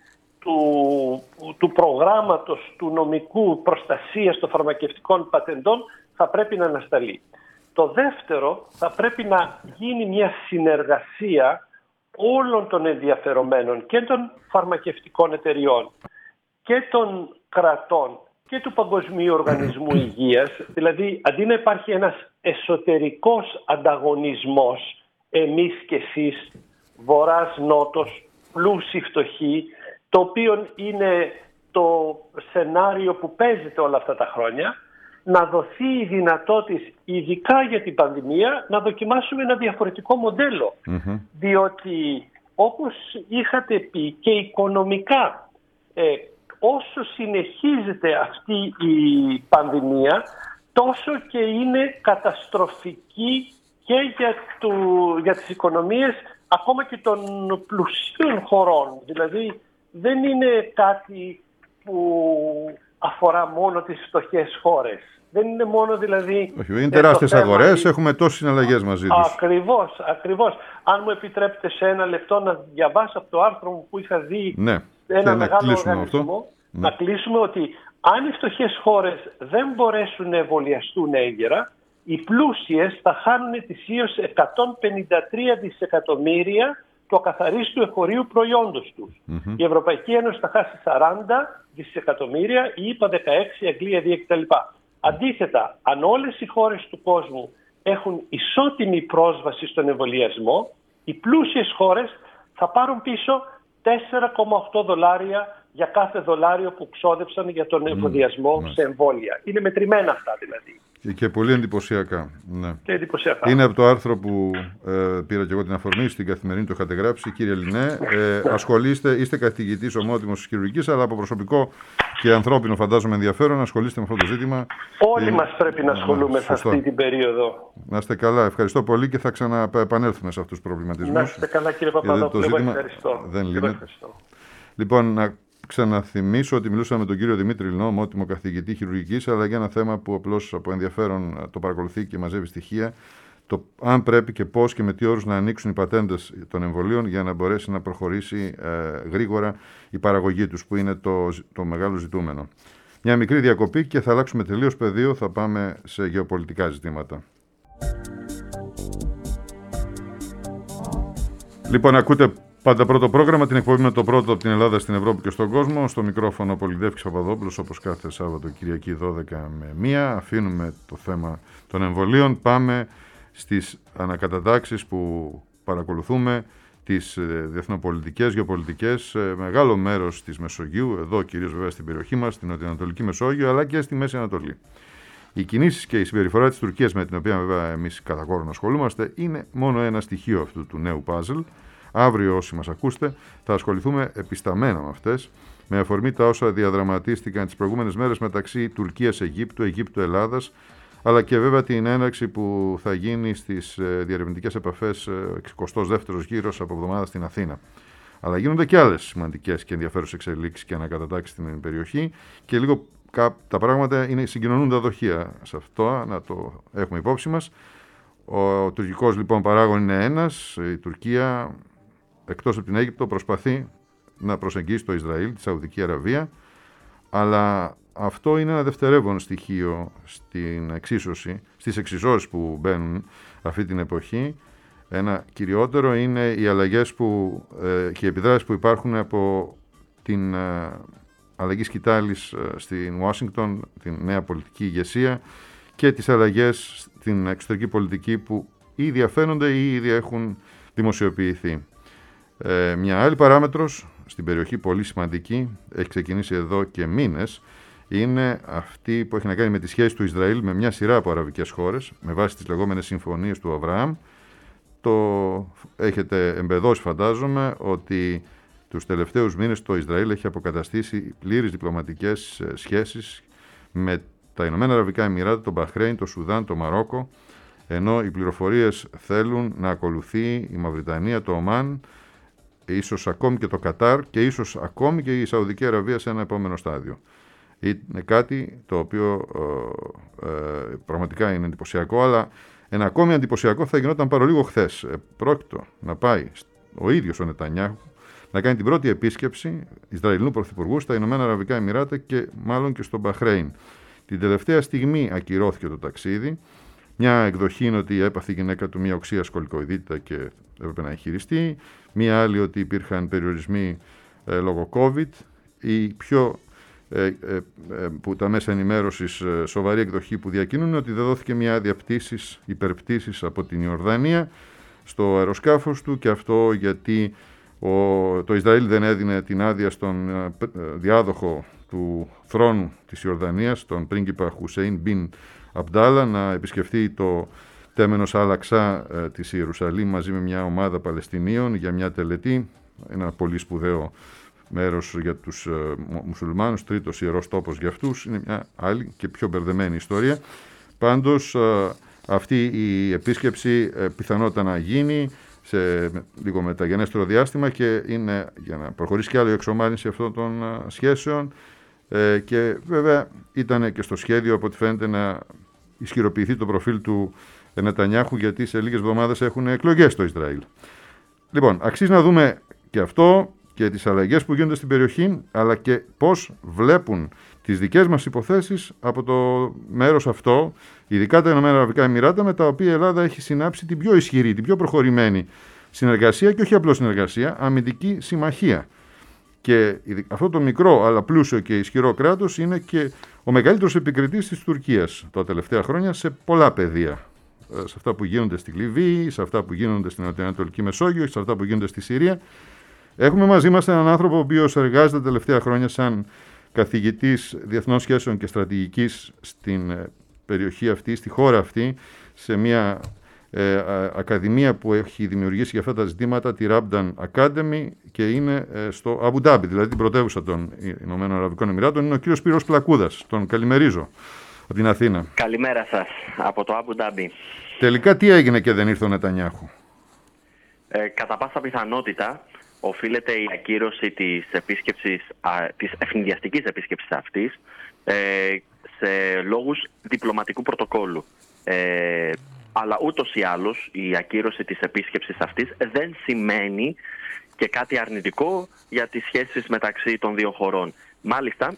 του προγράμματος του νομικού προστασίας των φαρμακευτικών πατεντών θα πρέπει να ανασταλεί. Το δεύτερο, θα πρέπει να γίνει μια συνεργασία όλων των ενδιαφερομένων και των φαρμακευτικών εταιριών και των κρατών και του Παγκοσμίου Οργανισμού Υγείας. Δηλαδή, αντί να υπάρχει ένας εσωτερικός ανταγωνισμός, εμείς και εσείς, βορράς νότος, πλούσιοι φτωχοί, το οποίο είναι το σενάριο που παίζεται όλα αυτά τα χρόνια, να δοθεί η δυνατότητα, ειδικά για την πανδημία, να δοκιμάσουμε ένα διαφορετικό μοντέλο. Διότι, όπως είχατε πει και οικονομικά, όσο συνεχίζεται αυτή η πανδημία, τόσο και είναι καταστροφική και για τις οικονομίες ακόμα και των πλουσίων χωρών. Δηλαδή, δεν είναι κάτι που αφορά μόνο τις φτωχές χώρες. Δεν είναι μόνο δηλαδή... Όχι, είναι τεράστιες αγορές, έχουμε τόσες συναλλαγές μαζί τους. Ακριβώς. Αν μου επιτρέπετε σε ένα λεπτό να διαβάσω από το άρθρο μου που είχα δει ένα μεγάλο οργανισμό, να κλείσουμε ότι αν οι φτωχές χώρες δεν μπορέσουν να εμβολιαστούν έγκαιρα, οι πλούσιες θα χάνουν ετησίως 153 δισεκατομμύρια του ακαθαρίστου εγχωρίου προϊόντος τους. Η Ευρωπαϊκή Ένωση θα χάσει 40 δισεκατομμύρια, η ΗΠΑ 16, η Αγγλία 2 κτλ. Αντίθετα, αν όλες οι χώρες του κόσμου έχουν ισότιμη πρόσβαση στον εμβολιασμό, οι πλούσιες χώρες θα πάρουν πίσω $4,8 για κάθε δολάριο που ξόδεψαν για τον εμβολιασμό σε εμβόλια. Είναι μετρημένα αυτά δηλαδή. Και πολύ εντυπωσιακά. Ναι. Και εντυπωσιακά. Είναι από το άρθρο που πήρα και εγώ την αφορμή, στην Καθημερινή το είχατε γράψει. Κύριε Λινέ, είστε καθηγητής ομότιμος της χειρουργικής, αλλά από προσωπικό και ανθρώπινο φαντάζομαι ενδιαφέρον ασχολείστε με αυτό το ζήτημα. Όλοι μας πρέπει να ασχολούμαι σε αυτή την περίοδο. Να είστε καλά. Ευχαριστώ πολύ και θα ξαναεπανέλθουμε σε αυτούς τους προβληματισμούς. Να είστε καλά, κύριε Παπαδόπουλο. Ευχαριστώ. Δεν λύνεται. Λοιπόν, να ξαναθυμίσω ότι μιλούσαμε με τον κύριο Δημήτρη Λινό, ομότιμο καθηγητή χειρουργικής, αλλά για ένα θέμα που απλώς από ενδιαφέρον το παρακολουθεί και μαζεύει στοιχεία, το αν πρέπει και πώς και με τι όρους να ανοίξουν οι πατέντες των εμβολίων για να μπορέσει να προχωρήσει γρήγορα η παραγωγή τους, που είναι το μεγάλο ζητούμενο. Μια μικρή διακοπή και θα αλλάξουμε τελείως πεδίο, θα πάμε σε γεωπολιτικά ζητήματα. Λοιπόν, ακούτε πάντα πρώτο πρόγραμμα, την εκπομπή με το πρώτο από την Ελλάδα στην Ευρώπη και στον κόσμο. Στο μικρόφωνο Πολυδεύκης Παπαδόπουλος, όπως κάθε Σάββατο Κυριακή 12 με 1. Αφήνουμε το θέμα των εμβολίων. Πάμε στις ανακατατάξεις που παρακολουθούμε, τις διεθνοπολιτικές, γεωπολιτικές, μεγάλο μέρος της Μεσογείου, εδώ κυρίως βέβαια στην περιοχή μας, στην Νοτιοανατολική Μεσόγειο, αλλά και στη Μέση Ανατολή. Οι κινήσεις και η συμπεριφορά της Τουρκίας, με την οποία βέβαια εμείς κατά κόρον ασχολούμαστε, είναι μόνο ένα στοιχείο αυτού του νέου πάζλ. Αύριο, όσοι μας ακούστε, θα ασχοληθούμε επισταμμένα με αυτές, με αφορμή τα όσα διαδραματίστηκαν τις προηγούμενες μέρες μεταξύ Τουρκίας-Αιγύπτου, Αιγύπτου-Ελλάδας, αλλά και βέβαια την έναρξη που θα γίνει στις διερευνητικές επαφές 62ος γύρος από εβδομάδα στην Αθήνα. Αλλά γίνονται και άλλες σημαντικές και ενδιαφέρουσες εξελίξεις και ανακατατάξεις στην περιοχή και λίγο τα πράγματα συγκοινωνούν τα δοχεία σε αυτό, να το έχουμε υπόψη μας. Ο τουρκικός λοιπόν παράγων είναι ένας, η Τουρκία εκτός από την Αίγυπτο προσπαθεί να προσεγγίσει το Ισραήλ, τη Σαουδική Αραβία, αλλά αυτό είναι ένα δευτερεύον στοιχείο στην εξίσωση, στις εξισώσεις που μπαίνουν αυτή την εποχή. Ένα κυριότερο είναι οι αλλαγές και οι επιδράσεις που υπάρχουν από την αλλαγή σκητάλης στην Ουάσιγκτον, την νέα πολιτική ηγεσία, και τις αλλαγές στην εξωτερική πολιτική που ήδη αφαίνονται ή ήδη έχουν δημοσιοποιηθεί. Μια άλλη παράμετρος στην περιοχή, πολύ σημαντική, έχει ξεκινήσει εδώ και μήνες, είναι αυτή που έχει να κάνει με τη σχέση του Ισραήλ με μια σειρά από αραβικές χώρες, με βάση τις λεγόμενες συμφωνίες του Αβραάμ, το έχετε εμπεδώσει, φαντάζομαι, ότι τους τελευταίους μήνες το Ισραήλ έχει αποκαταστήσει πλήρεις διπλωματικές σχέσεις με τα Ηνωμένα Αραβικά Εμιράτα, το Μπαχρέιν, το Σουδάν, το Μαρόκο, ενώ οι πληροφορίες θέλουν να ακολουθεί η Μαυριτανία, το Ομάν, ίσως ακόμη και το Κατάρ και ίσως ακόμη και η Σαουδική Αραβία σε ένα επόμενο στάδιο. Είναι κάτι το οποίο πραγματικά είναι εντυπωσιακό, αλλά ένα ακόμη εντυπωσιακό θα γινόταν παρολίγο χθες. Πρόκειτο να πάει ο ίδιος ο Νετανιάχου να κάνει την πρώτη επίσκεψη Ισραηλινού Πρωθυπουργού στα Ηνωμένα Αραβικά Εμιράτα και μάλλον και στο Μπαχρέιν. Την τελευταία στιγμή ακυρώθηκε το ταξίδι. Μια εκδοχή είναι ότι έπαθε η γυναίκα του μια οξεία σκολικοειδίτιδα και έπρεπε να εγχειριστεί. Μια άλλη ότι υπήρχαν περιορισμοί λόγω COVID. Η πιο που τα μέσα ενημέρωσης σοβαρή εκδοχή που διακοινούν είναι ότι δεν δόθηκε μια άδεια πτήσης, υπερπτήσης από την Ιορδανία στο αεροσκάφος του, και αυτό γιατί το Ισραήλ δεν έδινε την άδεια στον διάδοχο του θρόνου της Ιορδανίας, τον πρίγκιπα Χουσέιν Μπιν Αμπντάλα, να επισκεφτεί το τέμενος Αλαξά της Ιερουσαλήμ μαζί με μια ομάδα Παλαιστινίων για μια τελετή, ένα πολύ σπουδαίο μέρος για τους μουσουλμάνους, τρίτος ιερός τόπος για αυτούς. Είναι μια άλλη και πιο μπερδεμένη ιστορία. Πάντως αυτή η επίσκεψη πιθανότατα να γίνει σε λίγο μεταγενέστερο διάστημα και είναι για να προχωρήσει κι άλλο η εξομάλυνση αυτών των σχέσεων, και βέβαια ήταν και στο σχέδιο από ό,τι φαίνεται να ισχυροποιηθεί το προφίλ του Νετανιάχου, γιατί σε λίγες εβδομάδες έχουν εκλογές στο Ισραήλ. Λοιπόν, αξίζει να δούμε και αυτό και τις αλλαγές που γίνονται στην περιοχή, αλλά και πώς βλέπουν τις δικές μας υποθέσεις από το μέρος αυτό, ειδικά τα Ηνωμένα Αραβικά Εμιράτα, με τα οποία η Ελλάδα έχει συνάψει την πιο ισχυρή, την πιο προχωρημένη συνεργασία, και όχι απλώς συνεργασία, αμυντική συμμαχία. Και αυτό το μικρό αλλά πλούσιο και ισχυρό κράτος είναι και ο μεγαλύτερος επικριτής της Τουρκίας τα τελευταία χρόνια σε πολλά πεδία. Σε αυτά που γίνονται στη Λιβύη, σε αυτά που γίνονται στην Ανατολική Μεσόγειο, σε αυτά που γίνονται στη Συρία. Έχουμε μαζί μας έναν άνθρωπο ο οποίος εργάζεται τα τελευταία χρόνια σαν καθηγητής διεθνών σχέσεων και στρατηγικής στην περιοχή αυτή, στη χώρα αυτή, σε μια ακαδημία που έχει δημιουργήσει για αυτά τα ζητήματα, τη Rabdan Academy, και είναι στο Αμπου Ντάμπι, δηλαδή την πρωτεύουσα των Ηνωμένων Αραβικών Εμιράτων. Είναι ο κύριος Σπύρος Πλακούδας. Τον καλημερίζω από την Αθήνα. Καλημέρα σας από το Αμπου Ντάμπι. Τελικά τι έγινε και δεν ήρθε ο Νετανιάχου? Κατά πάσα πιθανότητα οφείλεται η ακύρωση της ευνηδιαστικής επίσκεψης αυτής σε λόγους διπλωματικού πρωτοκόλλου. Αλλά ούτως ή άλλως η ακύρωση της επίσκεψης αυτής δεν σημαίνει και κάτι αρνητικό για τις σχέσεις μεταξύ των δύο χωρών. Μάλιστα,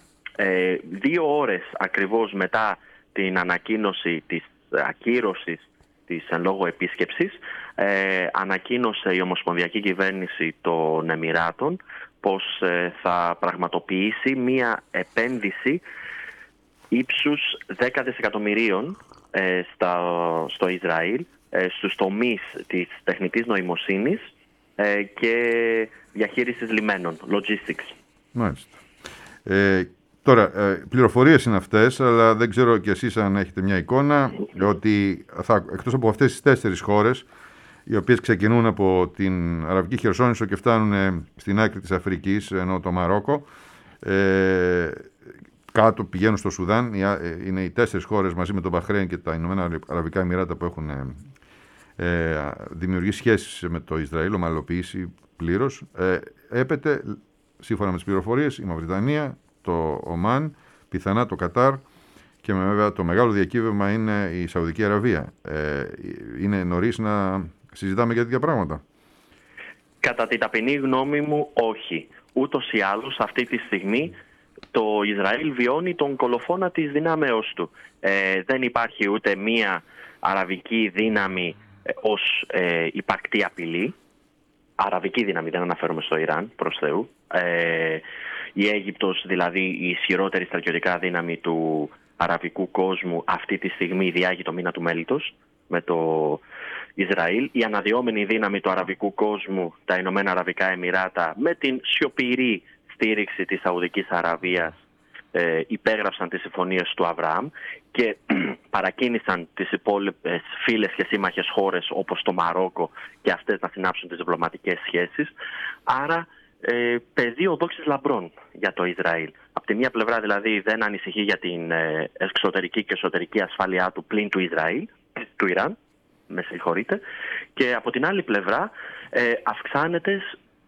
2 ώρες ακριβώς μετά την ανακοίνωση της ακύρωσης της εν λόγω επίσκεψης, ανακοίνωσε η Ομοσπονδιακή Κυβέρνηση των Εμιράτων πως θα πραγματοποιήσει μία επένδυση ύψους 10 δισεκατομμυρίων στο Ισραήλ, στους τομείς της τεχνητής νοημοσύνης και διαχείρισης λιμένων, logistics. Μάλιστα. Τώρα, πληροφορίες είναι αυτές, αλλά δεν ξέρω κι εσείς αν έχετε μια εικόνα ότι εκτός από αυτές τις 4 χώρες, οι οποίες ξεκινούν από την Αραβική Χερσόνησο και φτάνουν στην άκρη της Αφρικής, ενώ το Μαρόκο, κάτω πηγαίνουν στο Σουδάν, είναι οι 4 χώρες μαζί με το Μπαχρέιν και τα Ηνωμένα Αραβικά Εμιράτα που έχουν δημιουργήσει σχέσεις με το Ισραήλ, ομαλοποιήσει πλήρως. Έπεται, σύμφωνα με τις πληροφορίες, η Μαυριτανία, το Ομάν, πιθανά το Κατάρ, και βέβαια το μεγάλο διακύβευμα είναι η Σαουδική Αραβία. Είναι νωρίς να συζητάμε για τέτοια πράγματα? Κατά την ταπεινή γνώμη μου, όχι. Ούτως ή άλλως αυτή τη στιγμή το Ισραήλ βιώνει τον κολοφόνα της δυνάμεως του. Δεν υπάρχει ούτε μία αραβική δύναμη ως υπαρκτή απειλή. Αραβική δύναμη, δεν αναφέρομαι στο Ιράν, προς Θεού. Η Αίγυπτος, δηλαδή η ισχυρότερη στρατιωτικά δύναμη του αραβικού κόσμου, αυτή τη στιγμή διάγει το μήνα του μέλιτος με το Ισραήλ. Η αναδυόμενη δύναμη του αραβικού κόσμου, τα Ηνωμένα Αραβικά Εμιράτα, με την σιωπηρή στήριξη της Σαουδικής Αραβίας, υπέγραψαν τις συμφωνίες του Αβραάμ και παρακίνησαν τις υπόλοιπες φίλες και σύμμαχες χώρες όπως το Μαρόκο και αυτές να συνάψουν τις διπλωματικές σχέσεις. Άρα πεδίο δόξης λαμπρών για το Ισραήλ. Από τη μία πλευρά δηλαδή δεν ανησυχεί για την εξωτερική και εσωτερική ασφάλειά του πλην του Ισραήλ, του Ιράν, με συγχωρείτε, και από την άλλη πλευρά αυξάνεται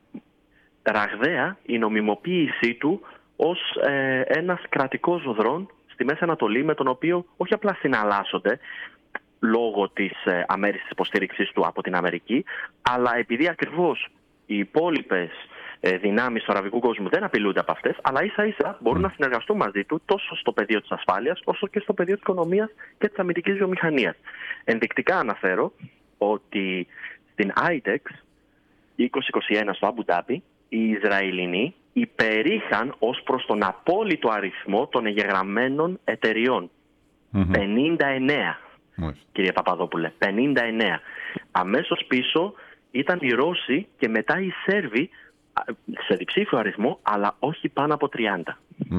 ραγδαία η νομιμοποίησή του ως ένας κρατικός δρόν στη Μέση Ανατολή, με τον οποίο όχι απλά συναλλάσσονται λόγω της αμέριστης υποστήριξης του από την Αμερική, αλλά επειδή ακριβώς οι υπόλοιπες δυνάμεις του αραβικού κόσμου δεν απειλούνται από αυτές, αλλά ίσα ίσα μπορούν να συνεργαστούν μαζί του τόσο στο πεδίο της ασφάλειας όσο και στο πεδίο της οικονομίας και της αμυντικής βιομηχανίας. Ενδεικτικά αναφέρω ότι στην ITEX 2021 στο Αμπου Ντάμπι οι Ισραηλινοί υπερήχαν ως προς τον απόλυτο αριθμό των εγγεγραμμένων εταιριών. 59, κύριε Παπαδόπουλε, 59. Αμέσως πίσω ήταν οι Ρώσοι και μετά οι Σέρβοι σε διψήφιο αριθμό, αλλά όχι πάνω από 30.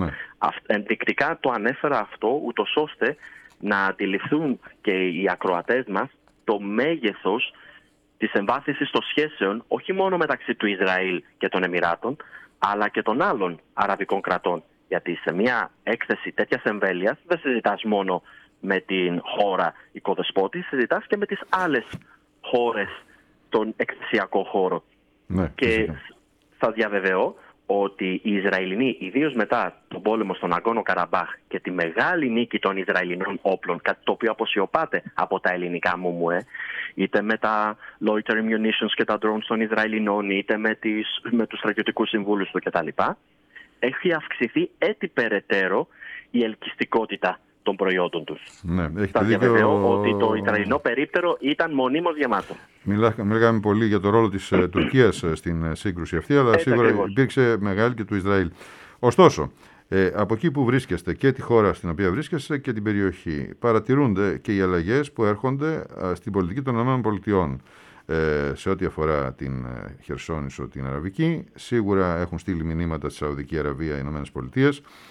Ενδεικτικά το ανέφερα αυτό, ούτως ώστε να αντιληφθούν και οι ακροατές μας το μέγεθος της εμβάθυνσης των σχέσεων, όχι μόνο μεταξύ του Ισραήλ και των Εμιράτων, αλλά και των άλλων αραβικών κρατών. Γιατί σε μια έκθεση τέτοιας εμβέλειας δεν συζητάς μόνο με την χώρα οικοδεσπότη, συζητάς και με τις άλλες χώρες στον εκθεσιακό χώρο. Ναι, και φυσικά. σας διαβεβαιώ ότι οι Ισραηλινοί, ιδίως μετά τον πόλεμο στον Αγκόνο Καραμπάχ και τη μεγάλη νίκη των Ισραηλινών όπλων, κάτι το οποίο αποσιωπάται από τα ελληνικά ΜΟΜΟΕ, είτε με τα loitering munitions και τα drones των Ισραηλινών, είτε με τους στρατιωτικούς συμβούλους του κτλ., έχει αυξηθεί έτσι περαιτέρω η ελκυστικότητα των προϊόντων τους. Ναι, θα διαβεβαιώ ότι το Ισραηλινό περίπτερο ήταν μονίμως γεμάτο. Μιλάμε πολύ για το ρόλο της Τουρκίας στην σύγκρουση αυτή, αλλά σίγουρα ακριβώς υπήρξε μεγάλη και του Ισραήλ. Ωστόσο, από εκεί που βρίσκεστε και τη χώρα στην οποία βρίσκεστε και την περιοχή, παρατηρούνται και οι αλλαγές που έρχονται στην πολιτική των ΗΠΑ. Σε ό,τι αφορά την Χερσόνησο, την Αραβική, σίγουρα έχουν στείλει μηνύματα στη Σαουδική Αραβία οι ΗΠΑ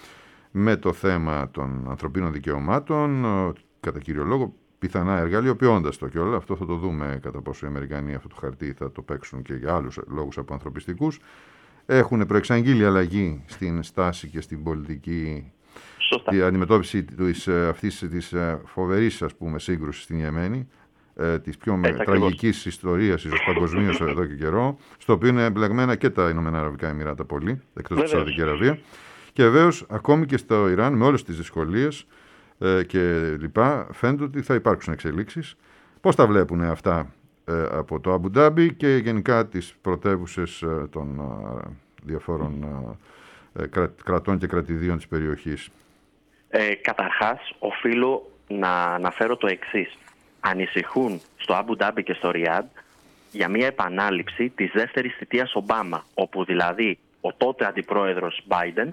με το θέμα των ανθρωπίνων δικαιωμάτων, κατά κύριο λόγο, πιθανά εργαλειοποιώντας το κιόλα. Αυτό θα το δούμε κατά πόσο οι Αμερικανοί αυτό το χαρτί θα το παίξουν και για άλλους λόγους από ανθρωπιστικούς. Έχουν προεξαγγείλει αλλαγή στην στάση και στην πολιτική αντιμετώπιση αυτής της φοβερής, ας πούμε, σύγκρουσης στην Ιεμένη, της πιο τραγικής ιστορίας ίσως παγκοσμίως εδώ και καιρό, στο οποίο είναι εμπλεγμένα και τα Ηνωμένα Αραβικά Εμιράτα πολύ, εκτός της Σαουδική Αραβία. Και βεβαίως ακόμη και στο Ιράν, με όλες τις δυσκολίες και λοιπά, φαίνεται ότι θα υπάρξουν εξελίξεις. Πώς τα βλέπουν αυτά από το Αμπου Ντάμπι και γενικά τις πρωτεύουσες των διαφόρων κρατών και κρατηδίων της περιοχής? Καταρχάς, οφείλω να αναφέρω το εξής. Ανησυχούν στο Αμπου Ντάμπι και στο Ριάντ για μια επανάληψη της δεύτερης θητείας Ομπάμα, όπου δηλαδή ο τότε αντιπρόεδρος Biden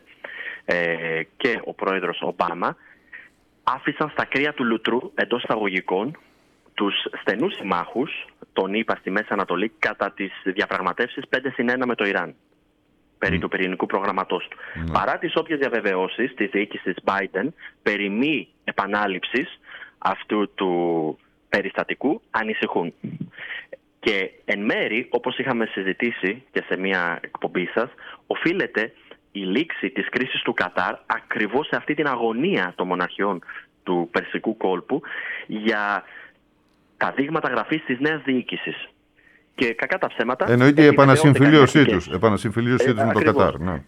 και ο πρόεδρος Ομπάμα άφησαν στα κρύα του λουτρού, εντός εισαγωγικών, τους στενούς συμμάχους, τον ΗΠΑ στη Μέση Ανατολή, κατά τις διαπραγματεύσεις 5-1 με το Ιράν, περί του πυρηνικού προγραμματός του. Παρά τις όποιες διαβεβαιώσεις της διοίκησης Biden περί μη επανάληψης αυτού του περιστατικού, ανησυχούν. Και εν μέρη, όπως είχαμε συζητήσει και σε μια εκπομπή σας, οφείλεται η λήξη της κρίσης του Κατάρ ακριβώς σε αυτή την αγωνία των μοναρχιών του Περσικού κόλπου για τα δείγματα γραφής της νέας διοίκησης. Και κακά τα ψέματα... Εννοείται η επανασυμφιλίωσή τους με το Κατάρ. Ναι.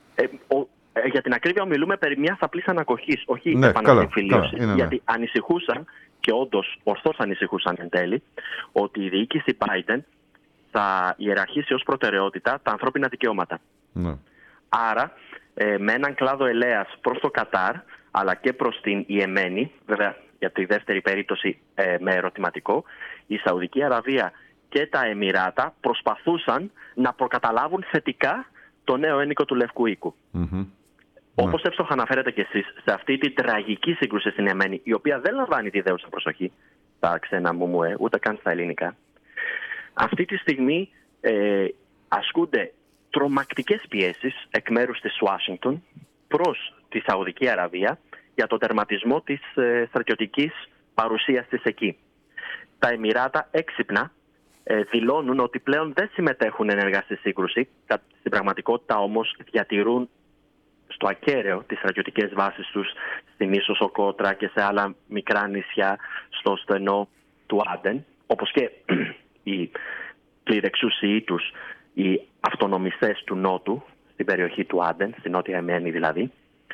Για την ακρίβεια μιλούμε περί μιας απλής ανακοχής, όχι επανασυμφιλίωσης. Γιατί ανησυχούσαν, και όντως ορθώς ανησυχούσαν εν τέλει, ότι η διοίκηση Biden θα ιεραρχήσει ως προτεραιότητα τα ανθρώπινα δικαιώματα. Ναι. Άρα, με έναν κλάδο ελέας προς το Κατάρ, αλλά και προς την Ιεμένη, βέβαια για τη δεύτερη περίπτωση με ερωτηματικό, η Σαουδική Αραβία και τα Εμιράτα προσπαθούσαν να προκαταλάβουν θετικά το νέο ένικο του Λευκού Οίκου. Όπως εύστοχα αναφέρετε κι εσείς, σε αυτή τη τραγική σύγκρουση στην Ιεμένη, η οποία δεν λαμβάνει τη δέουσα προσοχή στα ξένα ΜΟΜΟΕ, ούτε καν στα ελληνικά, αυτή τη στιγμή ασκούνται τρομακτικές πιέσεις εκ μέρους της Ουάσιγκτον προς τη Σαουδική Αραβία για τον τερματισμό της στρατιωτικής παρουσίας της εκεί. Τα Εμιράτα έξυπνα δηλώνουν ότι πλέον δεν συμμετέχουν ενεργά στη σύγκρουση. Στην πραγματικότητα όμως διατηρούν στο ακέραιο τις στρατιωτικές βάσεις τους στην ίσο Σοκότρα και σε άλλα μικρά νησιά στο στενό του Άντεν, όπως και οι πληρεξούσιοι τους, οι αυτονομιστές του Νότου, στην περιοχή του Άντεν, στην Νότια Εμένη δηλαδή.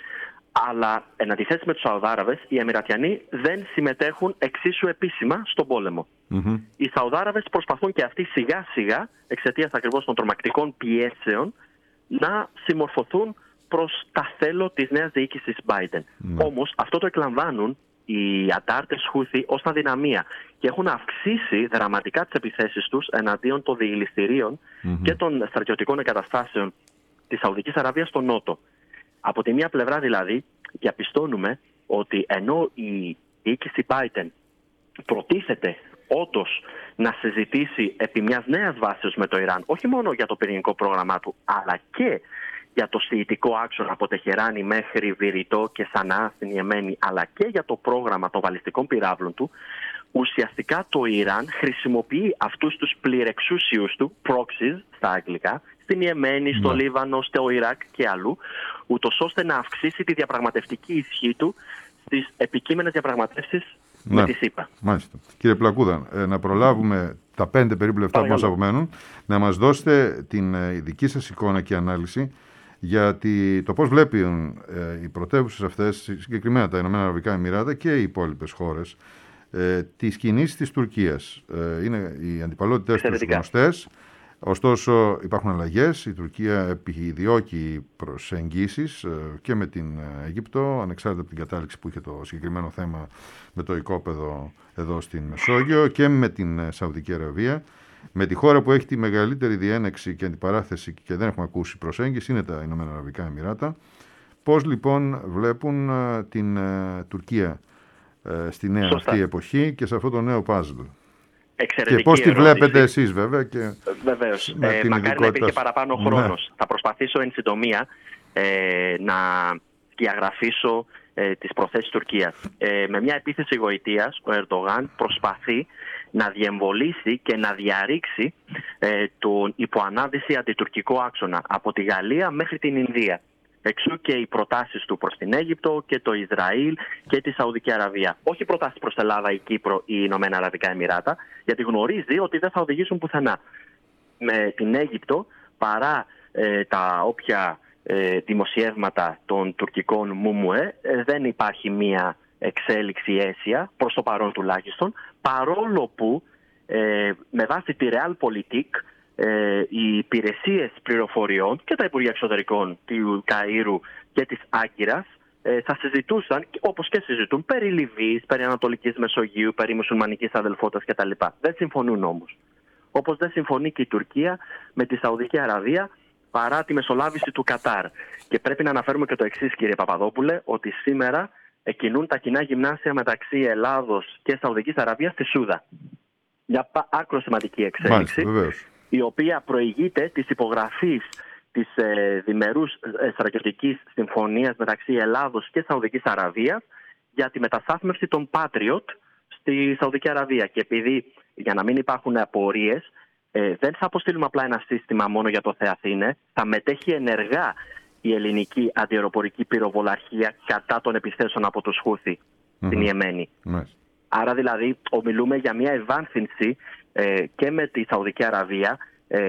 Αλλά εν αντιθέσει με τους Σαουδάραβες, οι Εμιρατιανοί δεν συμμετέχουν εξίσου επίσημα στον πόλεμο. Οι Σαουδάραβες προσπαθούν και αυτοί σιγά σιγά, εξαιτίας ακριβώς των τρομακτικών πιέσεων, να συμμορφωθούν προς τα θέλω της νέας διοίκησης Biden. Όμως αυτό το εκλαμβάνουν οι αντάρτες Χούθι ως αδυναμία και έχουν αυξήσει δραματικά τις επιθέσεις τους εναντίον των διελιστηρίων και των στρατιωτικών εγκαταστάσεων της Σαουδικής Αραβίας στο Νότο. Από τη μία πλευρά δηλαδή διαπιστώνουμε ότι ενώ η διοίκηση Biden προτίθεται όντως να συζητήσει επί μιας νέας βάσης με το Ιράν, όχι μόνο για το πυρηνικό πρόγραμμά του, αλλά και για το σιητικό άξονα από Τεχεράνη μέχρι Βηρητό και Σανά στην Ιεμένη, αλλά και για το πρόγραμμα των βαλιστικών πυράβλων του, ουσιαστικά το Ιράν χρησιμοποιεί αυτούς τους πληρεξούσιους του, proxies στα αγγλικά, στην Ιεμένη, στο Λίβανο, στο Ιράκ και αλλού, ούτως ώστε να αυξήσει τη διαπραγματευτική ισχύ του στις επικείμενες διαπραγματεύσεις με τη ΣΥΠΑ. Μάλιστα. Κύριε Πλακούδα, να προλάβουμε τα 5 περίπου λεπτά που μας απομένουν, να μας δώσετε την δική σας εικόνα και ανάλυση για το πώς βλέπουν οι πρωτεύουσες αυτές, συγκεκριμένα τα Ηνωμένα Αραβικά Εμιράτα και οι υπόλοιπες χώρες, τις κινήσεις της Τουρκίας. Είναι οι αντιπαλότητες τους γνωστές, ωστόσο υπάρχουν αλλαγές. Η Τουρκία επιδιώκει προσεγγίσεις και με την Αίγυπτο, ανεξάρτητα από την κατάληξη που είχε το συγκεκριμένο θέμα με το οικόπεδο εδώ στην Μεσόγειο, και με την Σαουδική Αραβία. Με τη χώρα που έχει τη μεγαλύτερη διένεξη και αντιπαράθεση και δεν έχουμε ακούσει προσέγγιση είναι τα Ηνωμένα Αραβικά Εμιράτα. Πώς λοιπόν βλέπουν την Τουρκία στη νέα αυτή εποχή και σε αυτό το νέο παζλ? Και πώς τη βλέπετε εσείς βέβαια? Και βεβαίως. Μακάρι να υπήρχε παραπάνω χρόνος. Θα προσπαθήσω εν συντομία να διαγραφήσω τις προθέσεις Τουρκίας. Με μια επίθεση γοητείας, ο Ερντογάν προσπαθεί να διεμβολήσει και να διαρρήξει τον υποανάδυση αντιτουρκικό άξονα από τη Γαλλία μέχρι την Ινδία. Εξού και οι προτάσεις του προς την Αίγυπτο και το Ισραήλ και τη Σαουδική Αραβία. Όχι προτάσεις προς Ελλάδα, η Κύπρο ή οι Ηνωμένα Αραβικά Εμιράτα, γιατί γνωρίζει ότι δεν θα οδηγήσουν πουθενά. Με την Αίγυπτο, παρά τα όποια δημοσιεύματα των τουρκικών Μουμουέ, δεν υπάρχει μία εξέλιξη αίσια, προς το παρόν τουλάχιστον, παρόλο που με βάση τη Realpolitik οι υπηρεσίες πληροφοριών και τα Υπουργεία Εξωτερικών του Καΐρου και της Άγκυρας θα συζητούσαν, όπως και συζητούν, περί Λιβύης, περί Ανατολικής Μεσογείου, περί μουσουλμανικής αδελφότητας κτλ. Δεν συμφωνούν όμως. Όπως δεν συμφωνεί και η Τουρκία με τη Σαουδική Αραβία, παρά τη μεσολάβηση του Κατάρ. Και πρέπει να αναφέρουμε και το εξής, κύριε Παπαδόπουλε, ότι σήμερα κινούν τα κοινά γυμνάσια μεταξύ Ελλάδος και Σαουδικής Αραβίας στη Σούδα. Μια άκρο σημαντική εξέλιξη, η οποία προηγείται της υπογραφής της διμερούς στρατιωτικής συμφωνίας μεταξύ Ελλάδος και Σαουδικής Αραβίας για τη μεταστάθμευση των Patriot στη Σαουδική Αραβία. Και επειδή, για να μην υπάρχουν απορίες, δεν θα αποστείλουμε απλά ένα σύστημα μόνο για το Θεαθήνε, θα μετέχει ενεργά η ελληνική αντιαεροπορική πυροβολαρχία κατά των επιθέσεων από τους Χούθι στην Ιεμένη. Άρα δηλαδή ομιλούμε για μια ευάνθυνση και με τη Σαουδική Αραβία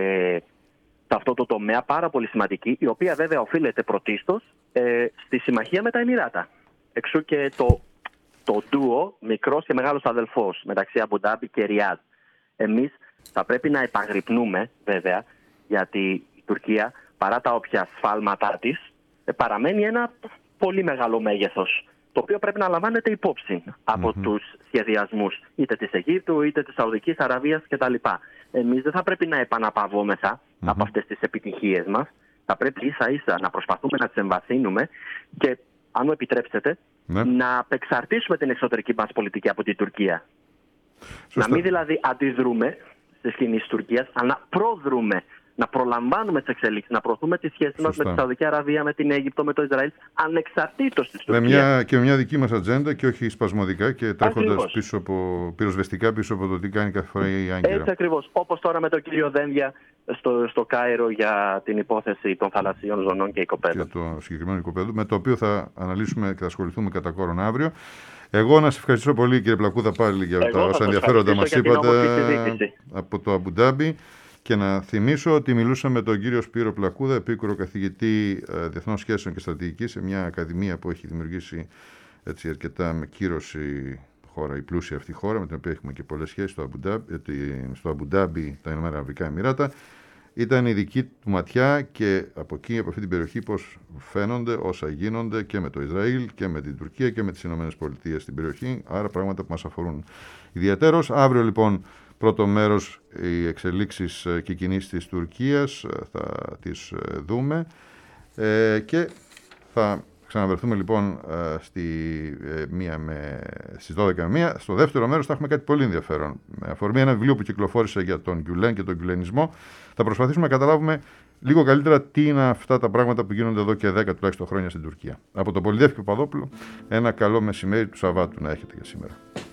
σε αυτό το τομέα πάρα πολύ σημαντική, η οποία βέβαια οφείλεται πρωτίστως στη συμμαχία με τα Εμιράτα. Εξού και το ντουο μικρός και μεγάλος αδελφός μεταξύ Αμπουντάμπι και Ριάδ. Εμείς θα πρέπει να επαγρυπνούμε βέβαια, γιατί η Τουρκία, παρά τα όποια σφάλματά της, παραμένει ένα πολύ μεγάλο μέγεθος, το οποίο πρέπει να λαμβάνεται υπόψη από τους σχεδιασμούς είτε της Αιγύπτου είτε της Σαουδικής Αραβίας κτλ. Εμείς δεν θα πρέπει να επαναπαυόμεθα από αυτές τις επιτυχίες μας. Θα πρέπει ίσα ίσα να προσπαθούμε να τις εμβαθύνουμε και, αν μου επιτρέψετε, να απεξαρτήσουμε την εξωτερική μας πολιτική από την Τουρκία. Να μην δηλαδή αντιδρούμε στη σκηνή της Τουρκίας, αλλά να προδρούμε, να προλαμβάνουμε τις εξελίξεις, να προωθούμε τις σχέσεις μας με τη Σαουδική Αραβία, με την Αίγυπτο, με το Ισραήλ, ανεξαρτήτως της Τουρκίας. Και μια δική μας ατζέντα και όχι σπασμωδικά και τρέχοντας πυροσβεστικά πίσω από το τι κάνει κάθε φορά η Άγκυρα. Έτσι ακριβώς. Όπως τώρα με τον κύριο Δένδια στο Κάιρο για την υπόθεση των θαλασσίων ζωνών και οικοπαίδων. Και το συγκεκριμένο οικοπαίδο, με το οποίο θα αναλύσουμε και θα ασχοληθούμε κατά κόρον αύριο. Εγώ να σας ευχαριστήσω πολύ, κύριε Πλακούδα, πάλι για τα όσα ενδιαφέροντα μας είπατε από το Αμπουντάμπι. Και να θυμίσω ότι μιλούσαμε με τον κύριο Σπύρο Πλακούδα, επίκουρο καθηγητή Διεθνών Σχέσεων και Στρατηγικής, σε μια ακαδημία που έχει δημιουργήσει έτσι, αρκετά με κύρωση χώρα, η πλούσια αυτή χώρα, με την οποία έχουμε και πολλές σχέσεις στο Αμπουντάμπι, τα Ηνωμένα Αραβικά Εμιράτα. Ήταν η δική του ματιά και από εκεί, από αυτή την περιοχή, πώς φαίνονται όσα γίνονται και με το Ισραήλ και με την Τουρκία και με τις Ηνωμένες Πολιτείες στην περιοχή. Άρα πράγματα που μας αφορούν ιδιαίτερως. Αύριο λοιπόν, πρώτο μέρος, οι εξελίξεις και κινήσεις της Τουρκίας θα τις δούμε και θα ξαναβρεθούμε λοιπόν στις 12 με 1. Στο δεύτερο μέρος θα έχουμε κάτι πολύ ενδιαφέρον. Με αφορμή ένα βιβλίο που κυκλοφόρησε για τον Γκιουλέν και τον γκιουλενισμό, θα προσπαθήσουμε να καταλάβουμε λίγο καλύτερα τι είναι αυτά τα πράγματα που γίνονται εδώ και 10 τουλάχιστον χρόνια στην Τουρκία. Από τον Πολυδεύκη Παπαδόπουλο, ένα καλό μεσημέρι του Σαββάτου να έχετε για σήμερα.